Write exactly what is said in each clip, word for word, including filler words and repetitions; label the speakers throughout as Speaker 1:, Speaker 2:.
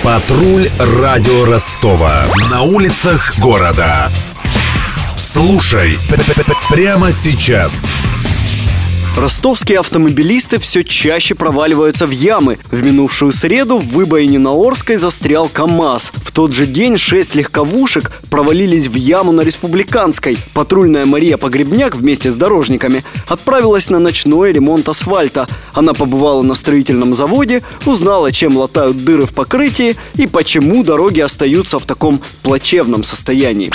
Speaker 1: Патруль радио Ростова. На улицах города. Слушай прямо сейчас.
Speaker 2: Ростовские автомобилисты все чаще проваливаются в ямы. В минувшую среду в выбоине на Орской застрял КАМАЗ. В тот же день шесть легковушек провалились в яму на Республиканской. Патрульная Мария Погребняк вместе с дорожниками отправилась на ночной ремонт асфальта. Она побывала на строительном заводе, узнала, чем латают дыры в покрытии и почему дороги остаются в таком плачевном состоянии.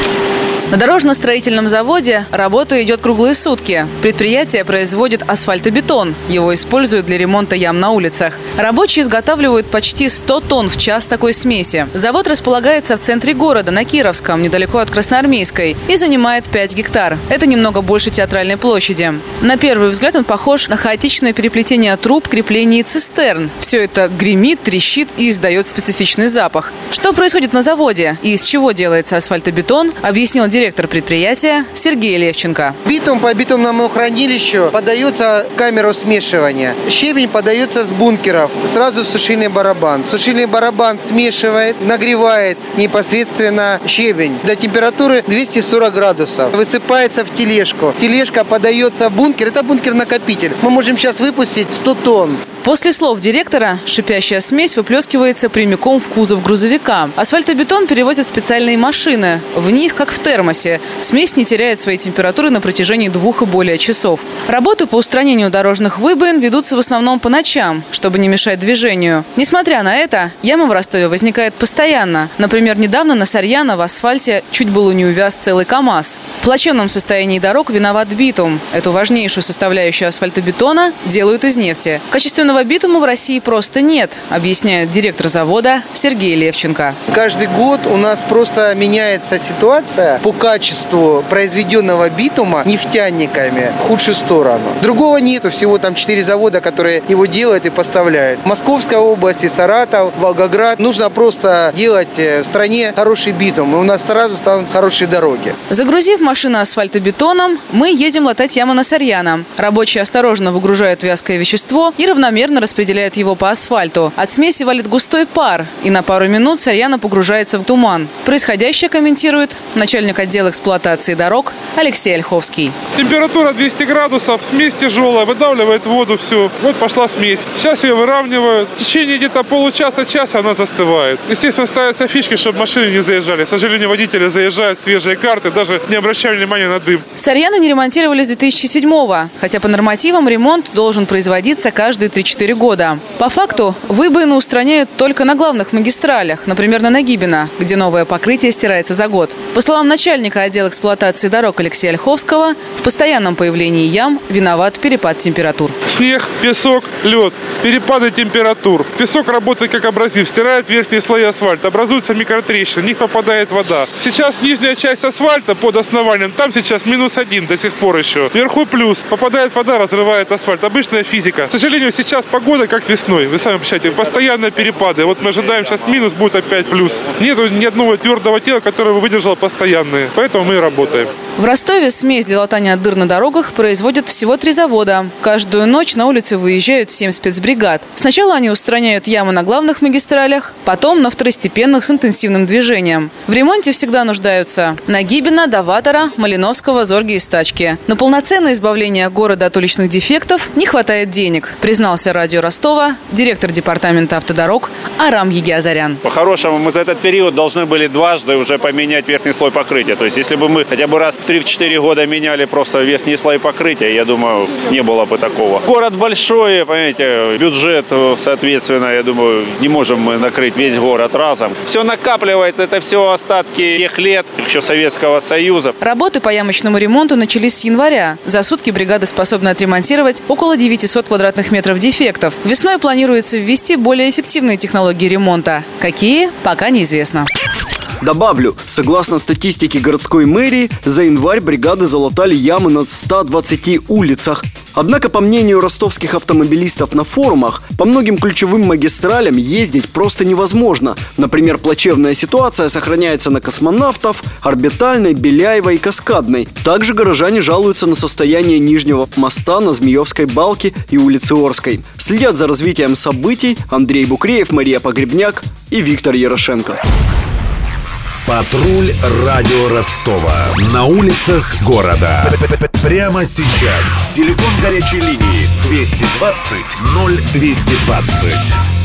Speaker 3: На дорожно-строительном заводе работа идет круглые сутки. Предприятие производит асфальтобетон. Его используют для ремонта ям на улицах. Рабочие изготавливают почти сто тонн в час такой смеси. Завод располагается в центре города, на Кировском, недалеко от Красноармейской, и занимает пять гектар. Это немного больше театральной площади. На первый взгляд он похож на хаотичное переплетение труб, креплений и цистерн. Все это гремит, трещит и издает специфичный запах. Что происходит на заводе и из чего делается асфальтобетон, объяснил директор Директор предприятия Сергей Левченко.
Speaker 4: Битум по битумному хранилищу подается в камеру смешивания. Щебень подается с бункеров сразу в сушильный барабан. Сушильный барабан смешивает, нагревает непосредственно щебень до температуры двести сорок градусов. Высыпается в тележку. Тележка подается в бункер. Это бункер-накопитель. Мы можем сейчас выпустить сто тонн.
Speaker 3: После слов директора, шипящая смесь выплескивается прямиком в кузов грузовика. Асфальтобетон перевозят специальные машины. В них, как в термосе, смесь не теряет своей температуры на протяжении двух и более часов. Работы по устранению дорожных выбоин ведутся в основном по ночам, чтобы не мешать движению. Несмотря на это, яма в Ростове возникает постоянно. Например, недавно на Сарьяно в асфальте чуть было не увяз целый КАМАЗ. В плачевном состоянии дорог виноват битум. Эту важнейшую составляющую асфальтобетона делают из нефти. Качественного битума в России просто нет, объясняет директор завода Сергей Левченко.
Speaker 4: Каждый год у нас просто меняется ситуация по качеству произведенного битума нефтяниками в худшую сторону. Другого нету, всего там четыре завода, которые его делают и поставляют. Московская область, Саратов, Волгоград. Нужно просто делать в стране хороший битум, и у нас сразу станут хорошие дороги.
Speaker 3: Загрузив машину асфальтобетоном, мы едем латать яму на Сарьяно. Рабочие осторожно выгружают вязкое вещество и равномерно распределяют его по асфальту. От смеси валит густой пар, и на пару минут Сарьяно погружается в туман. Происходящее комментирует начальник отдела эксплуатации дорог Алексей Ольховский.
Speaker 5: Температура двести градусов, смесь тяжелая, выдавливает воду всю. Вот пошла смесь. Сейчас ее выравнивают. В течение где-то получаса-часа она застывает. Естественно, ставятся фишки, чтобы машины не заезжали. К сожалению, водители заезжают, свежие карты, даже не обращая внимания на дым.
Speaker 3: Сарьяно не ремонтировали с две тысячи седьмого, хотя по нормативам ремонт должен производиться каждые три-четыре года. По факту выбоины устраняют только на главных магистралях, например, на Нагибино, где новое покрытие стирается за год. По словам начальника отдела эксплуатации дорог Алексея Ольховского, в постоянном появлении ям виноват перепад температур.
Speaker 5: Снег, песок, лед, перепады температур. Песок работает как абразив, стирает верхние слои асфальта, образуются микротрещины, в них попадает вода. Сейчас нижняя часть асфальта под основанием, там сейчас минус один до сих пор еще. Вверху плюс, попадает вода, разрывает асфальт. Обычная физика. К сожалению, сейчас погода как весной. Вы сами представляете, постоянные перепады. Вот мы ожидаем сейчас минус, будет опять плюс. Нет ни одного твердого тела, которое бы выдержало постоянные. Поэтому мы и работаем.
Speaker 3: В Ростове смесь для латания дыр на дорогах производят всего три завода. Каждую ночь на улицы выезжают семь спецбригад. Сначала они устраняют ямы на главных магистралях, потом на второстепенных с интенсивным движением. В ремонте всегда нуждаются Нагибино, Даватора, Малиновского, Зорги и Стачки. На полноценное избавление города от уличных дефектов не хватает денег, признался радио Ростова директор департамента автодорог Арам Егиазарян.
Speaker 6: По-хорошему, мы за этот период должны были дважды уже поменять верхний слой покрытия. То есть, если бы мы хотя бы раз в три-четыре года меняли просто верхние слои покрытия, я думаю, не было бы такого. Город большой, понимаете, бюджет, соответственно, я думаю, не можем мы накрыть весь город разом. Все накапливается, это все остатки тех лет, еще Советского Союза.
Speaker 3: Работы по ямочному ремонту начались с января. За сутки бригада способна отремонтировать около девятисот квадратных метров дефектов. Весной планируется ввести более эффективные технологии ремонта. Какие? Пока неизвестно.
Speaker 2: Добавлю, согласно статистике городской мэрии, за январь бригады залатали ямы на ста двадцати улицах. Однако, по мнению ростовских автомобилистов на форумах, по многим ключевым магистралям ездить просто невозможно. Например, плачевная ситуация сохраняется на Космонавтов, Орбитальной, Беляевой и Каскадной. Также горожане жалуются на состояние Нижнего моста на Змеевской балке и улице Орской. Следят за развитием событий Андрей Букреев, Мария Погребняк и Виктор Ярошенко.
Speaker 1: Патруль радио Ростова. На улицах города. Прямо сейчас. Телефон горячей линии двести двадцать ноль двести двадцать.